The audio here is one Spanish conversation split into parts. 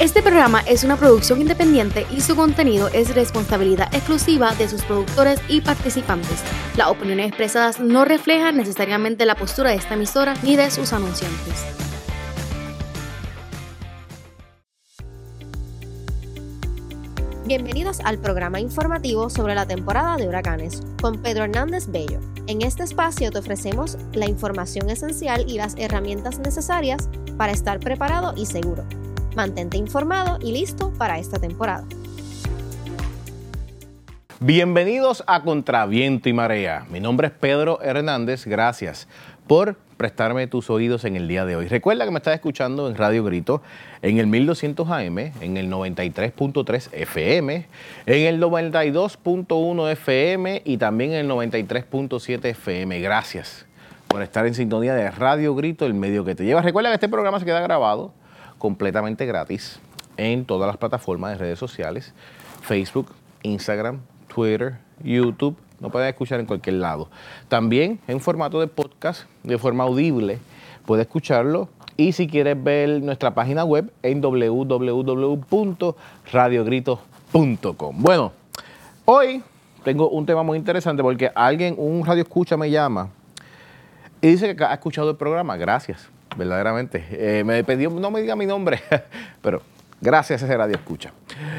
Este programa es una producción independiente y su contenido es responsabilidad exclusiva de sus productores y participantes. Las opiniones expresadas no reflejan necesariamente la postura de esta emisora ni de sus anunciantes. Bienvenidos al programa informativo sobre la temporada de huracanes con Pedro Hernández Bello. En este espacio te ofrecemos la información esencial y las herramientas necesarias para estar preparado y seguro. Mantente informado y listo para esta temporada. Bienvenidos a Contra Viento y Marea. Mi nombre es Pedro Hernández. Gracias por prestarme tus oídos en el día de hoy. Recuerda que me estás escuchando en Radio Grito, en el 1200 AM, en el 93.3 FM, en el 92.1 FM y también en el 93.7 FM. Gracias por estar en sintonía de Radio Grito, el medio que te lleva. Recuerda que este programa se queda grabado completamente gratis en todas las plataformas de redes sociales, Facebook, Instagram, Twitter, YouTube. Lo puedes escuchar en cualquier lado. También en formato de podcast, de forma audible, puedes escucharlo. Y si quieres ver nuestra página web en www.radiogrito.com. Bueno, hoy tengo un tema muy interesante porque un radio escucha me llama y dice que ha escuchado el programa. Gracias, verdaderamente. Me pidió, no me diga mi nombre, pero gracias a ese radio escucha.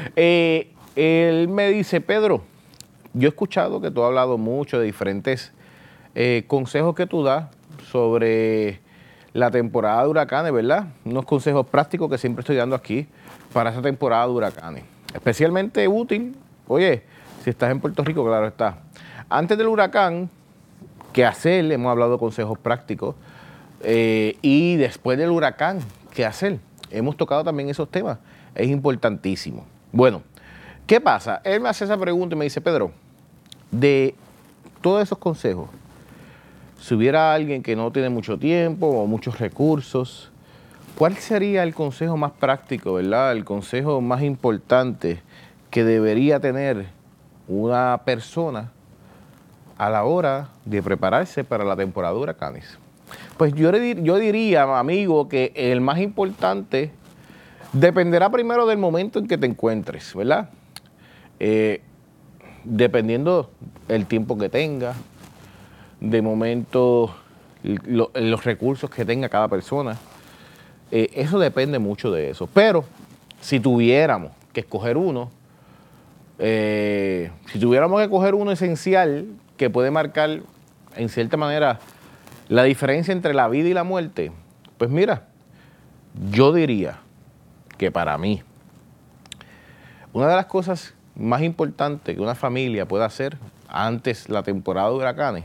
Él me dice: Pedro, yo he escuchado que tú has hablado mucho de diferentes consejos que tú das sobre la temporada de huracanes, ¿verdad? Unos consejos prácticos que siempre estoy dando aquí para esa temporada de huracanes. Especialmente útil, oye, si estás en Puerto Rico, claro está. Antes del huracán, ¿qué hacer? Hemos hablado de consejos prácticos. Y después del huracán, ¿qué hacer? Hemos tocado también esos temas. Es importantísimo. Bueno, ¿qué pasa? Él me hace esa pregunta y me dice: Pedro, de todos esos consejos, si hubiera alguien que no tiene mucho tiempo o muchos recursos, ¿cuál sería el consejo más práctico, verdad? El consejo más importante que debería tener una persona a la hora de prepararse para la temporada de huracanes? Pues yo diría, amigo, que el más importante dependerá primero del momento en que te encuentres, ¿verdad? Dependiendo el tiempo que tenga, de momento los recursos que tenga cada persona, eso depende mucho de eso. Pero si tuviéramos que escoger uno, esencial que puede marcar en cierta manera la diferencia entre la vida y la muerte, pues mira, yo diría que para mí una de las cosas más importantes que una familia puede hacer antes la temporada de huracanes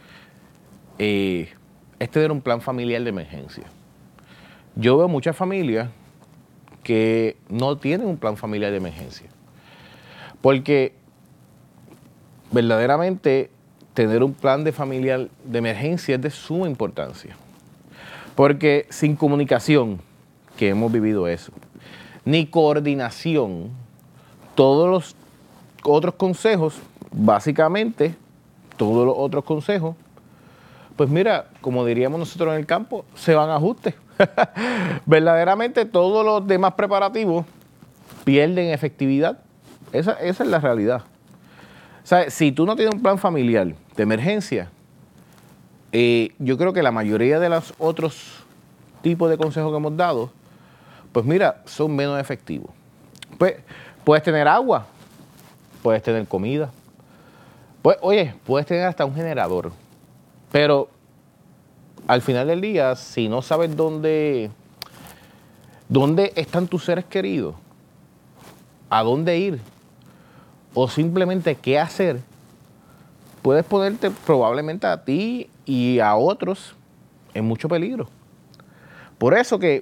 es tener un plan familiar de emergencia. Yo veo muchas familias que no tienen un plan familiar de emergencia, porque verdaderamente tener un plan de familiar de emergencia es de suma importancia, porque sin comunicación, que hemos vivido eso, ni coordinación, todos los otros consejos, básicamente, todos los otros consejos, pues mira, como diríamos nosotros en el campo, se van a ajuste. Verdaderamente todos los demás preparativos pierden efectividad. Esa es la realidad. O sea, si tú no tienes un plan familiar de emergencia, yo creo que la mayoría de los otros tipos de consejos que hemos dado, pues mira, son menos efectivos. Pues puedes tener agua, puedes tener comida, pues, oye, puedes tener hasta un generador, pero al final del día, si no sabes dónde están tus seres queridos, a dónde ir, o simplemente qué hacer, puedes ponerte probablemente a ti y a otros en mucho peligro. Por eso que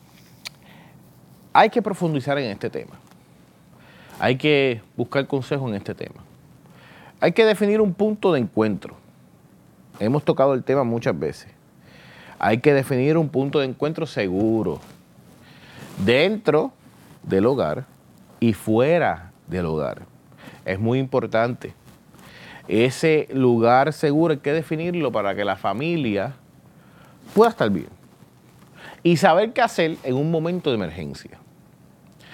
hay que profundizar en este tema. Hay que buscar consejos en este tema. Hay que definir un punto de encuentro. Hemos tocado el tema muchas veces. Hay que definir un punto de encuentro seguro dentro del hogar y fuera del hogar. Es muy importante. Ese lugar seguro hay que definirlo para que la familia pueda estar bien y saber qué hacer en un momento de emergencia.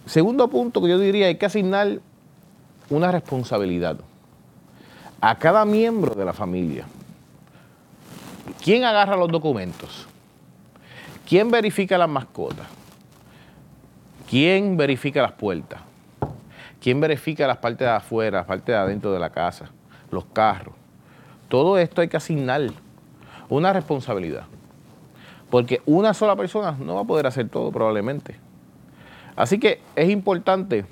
segundo punto que yo diría, hay que asignar una responsabilidad a cada miembro de la familia. ¿Quién agarra los documentos? ¿Quién verifica las mascotas? ¿Quién verifica las puertas? ¿Quién verifica las partes de afuera, las partes de adentro de la casa, los carros? Todo esto hay que asignar una responsabilidad, porque una sola persona no va a poder hacer todo probablemente. Así que es importante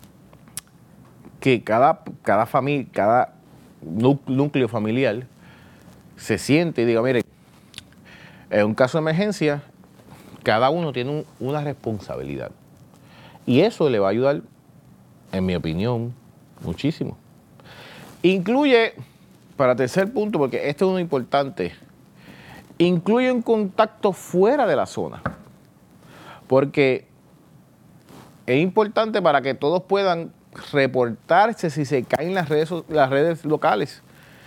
que cada familia, cada núcleo familiar se siente y diga, mire, en un caso de emergencia, cada uno tiene una responsabilidad. Y eso le va a ayudar, en mi opinión, muchísimo. Incluye, para tercer punto, porque esto es uno importante, incluye un contacto fuera de la zona. Porque es importante para que todos puedan reportarse si se caen las redes locales.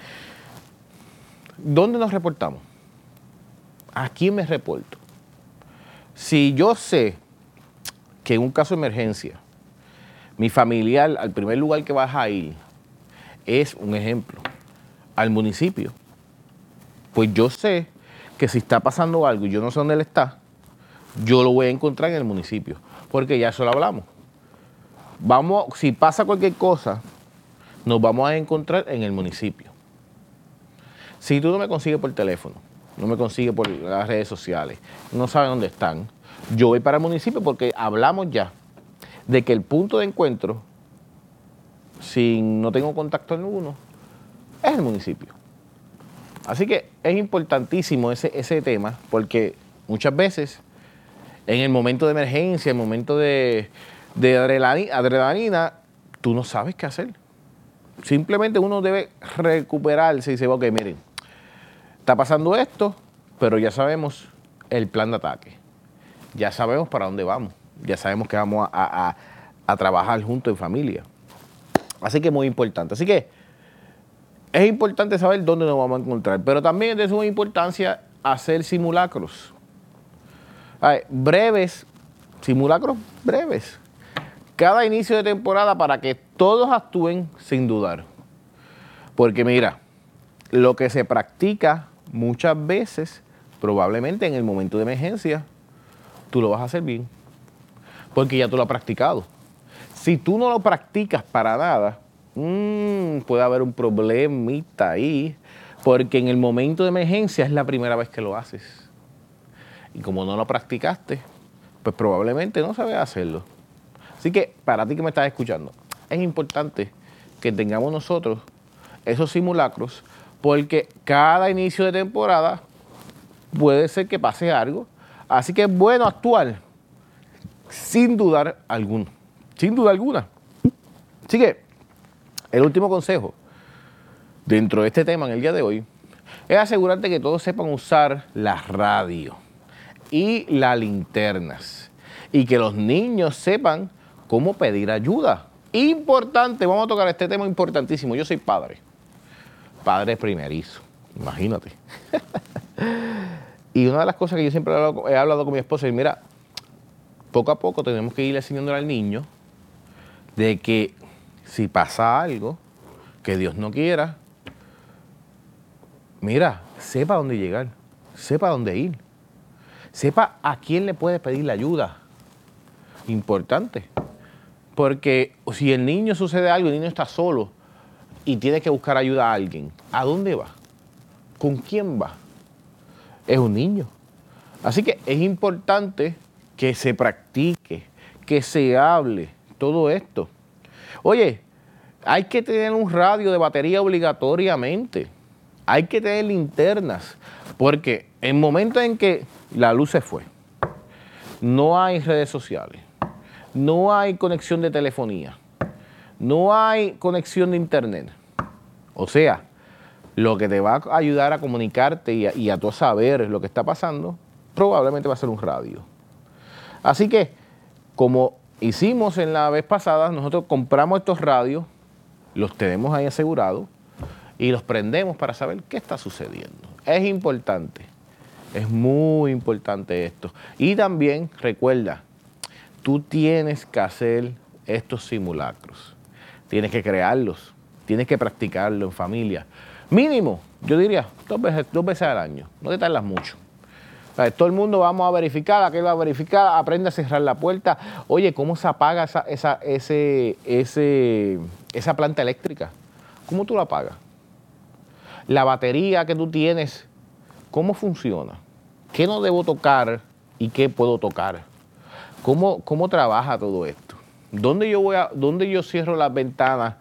¿Dónde nos reportamos? ¿A quién me reporto? Si yo sé que en un caso de emergencia, mi familiar, al primer lugar que vas a ir, es un ejemplo, al municipio, pues yo sé que si está pasando algo y yo no sé dónde él está, yo lo voy a encontrar en el municipio, porque ya eso lo hablamos. Si pasa cualquier cosa, nos vamos a encontrar en el municipio. Si tú no me consigues por teléfono, no me consigues por las redes sociales, no sabes dónde están, yo voy para el municipio porque hablamos ya de que el punto de encuentro, si no tengo contacto ninguno, es el municipio. Así que es importantísimo ese tema, porque muchas veces en el momento de emergencia, en el momento de adrenalina, tú no sabes qué hacer. Simplemente uno debe recuperarse y decir, ok, miren, está pasando esto, pero ya sabemos el plan de ataque. Ya sabemos para dónde vamos. Ya sabemos que vamos a trabajar juntos en familia. Así que es muy importante. Así que es importante saber dónde nos vamos a encontrar. Pero también es de suma importancia hacer simulacros. Simulacros breves. Cada inicio de temporada para que todos actúen sin dudar. Porque mira, lo que se practica muchas veces, probablemente en el momento de emergencia, tú lo vas a hacer bien. Porque ya tú lo has practicado. Si tú no lo practicas para nada, puede haber un problemita ahí, porque en el momento de emergencia es la primera vez que lo haces. Y como no lo practicaste, pues probablemente no sabes hacerlo. Así que para ti que me estás escuchando, es importante que tengamos nosotros esos simulacros, porque cada inicio de temporada puede ser que pase algo. Así que es bueno actuar sin dudar alguno. Sin duda alguna. Así que el último consejo dentro de este tema en el día de hoy es asegurarte que todos sepan usar la radio y las linternas y que los niños sepan cómo pedir ayuda. Importante, vamos a tocar este tema importantísimo. Yo soy padre primerizo, imagínate. Y una de las cosas que yo siempre he hablado con mi esposa es, mira, poco a poco tenemos que ir enseñándole al niño de que si pasa algo que Dios no quiera, mira, sepa dónde llegar, sepa dónde ir, sepa a quién le puede pedir la ayuda. Importante, porque si el niño sucede algo, el niño está solo y tiene que buscar ayuda a alguien, ¿a dónde va? ¿Con quién va? Es un niño. Así que es importante que se practique, que se hable todo esto. Oye, hay que tener un radio de batería obligatoriamente. Hay que tener linternas, porque en momentos en que la luz se fue, no hay redes sociales, no hay conexión de telefonía, no hay conexión de internet. O sea, lo que te va a ayudar a comunicarte y a tú saber lo que está pasando, probablemente va a ser un radio. Así que, como hicimos en la vez pasada, nosotros compramos estos radios, los tenemos ahí asegurados y los prendemos para saber qué está sucediendo. Es importante, es muy importante esto. Y también recuerda, tú tienes que hacer estos simulacros. Tienes que crearlos, tienes que practicarlo en familia. Mínimo, yo diría, dos veces al año. No te tardas mucho. O sea, todo el mundo vamos a verificar, aquel va a verificar, aprende a cerrar la puerta. Oye, ¿cómo se apaga esa planta eléctrica? ¿Cómo tú la apagas? La batería que tú tienes, ¿cómo funciona? ¿Qué no debo tocar y qué puedo tocar? ¿Cómo trabaja todo esto? ¿Dónde yo cierro las ventanas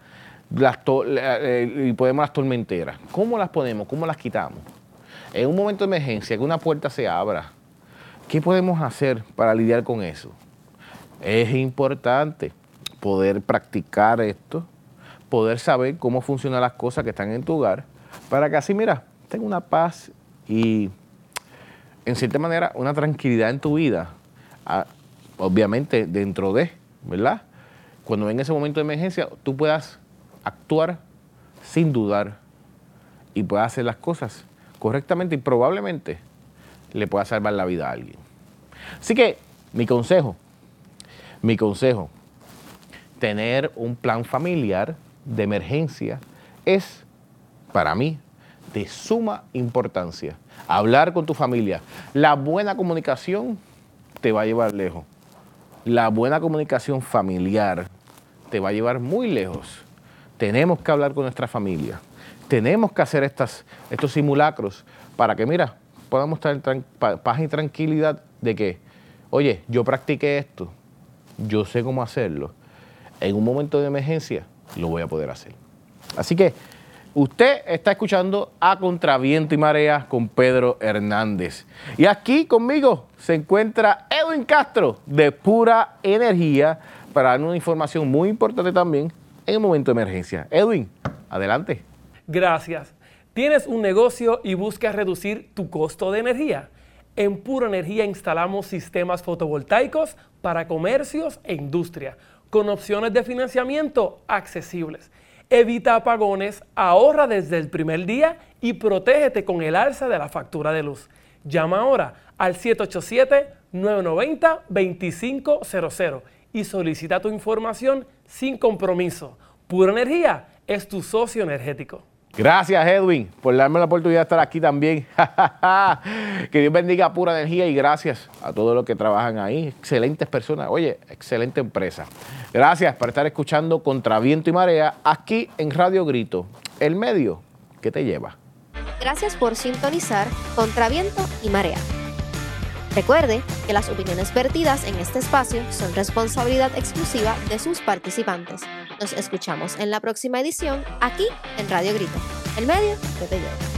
y ponemos las tormenteras? ¿Cómo las ponemos? ¿Cómo las quitamos? En un momento de emergencia, que una puerta se abra, ¿qué podemos hacer para lidiar con eso? Es importante poder practicar esto, poder saber cómo funcionan las cosas que están en tu hogar, para que así, mira, tenga una paz y, en cierta manera, una tranquilidad en tu vida. Obviamente, dentro de, ¿verdad? Cuando venga ese momento de emergencia, tú puedas actuar sin dudar y puedas hacer las cosas correctamente y probablemente le pueda salvar la vida a alguien. Así que mi consejo, tener un plan familiar de emergencia es, para mí, de suma importancia. Hablar con tu familia. La buena comunicación te va a llevar lejos. La buena comunicación familiar te va a llevar muy lejos. Tenemos que hablar con nuestra familia. Tenemos que hacer estos simulacros para que, mira, podamos estar en paz y tranquilidad de que, oye, yo practiqué esto, yo sé cómo hacerlo. En un momento de emergencia lo voy a poder hacer. Así que usted está escuchando A Contra Viento y Marea con Pedro Hernández. Y aquí conmigo se encuentra Edwin Castro de Pura Energía para darnos una información muy importante también en el momento de emergencia. Edwin, adelante. Gracias. ¿Tienes un negocio y buscas reducir tu costo de energía? En Pura Energía instalamos sistemas fotovoltaicos para comercios e industria, con opciones de financiamiento accesibles. Evita apagones, ahorra desde el primer día y protégete con el alza de la factura de luz. Llama ahora al 787-990-2500 y solicita tu información sin compromiso. Pura Energía es tu socio energético. Gracias, Edwin, por darme la oportunidad de estar aquí también. Que Dios bendiga a Pura Energía y gracias a todos los que trabajan ahí. Excelentes personas. Oye, excelente empresa. Gracias por estar escuchando Contra Viento y Marea aquí en Radio Grito, el medio que te lleva. Gracias por sintonizar Contra Viento y Marea. Recuerde que las opiniones vertidas en este espacio son responsabilidad exclusiva de sus participantes. Nos escuchamos en la próxima edición aquí en Radio Grito, el medio que te lleva.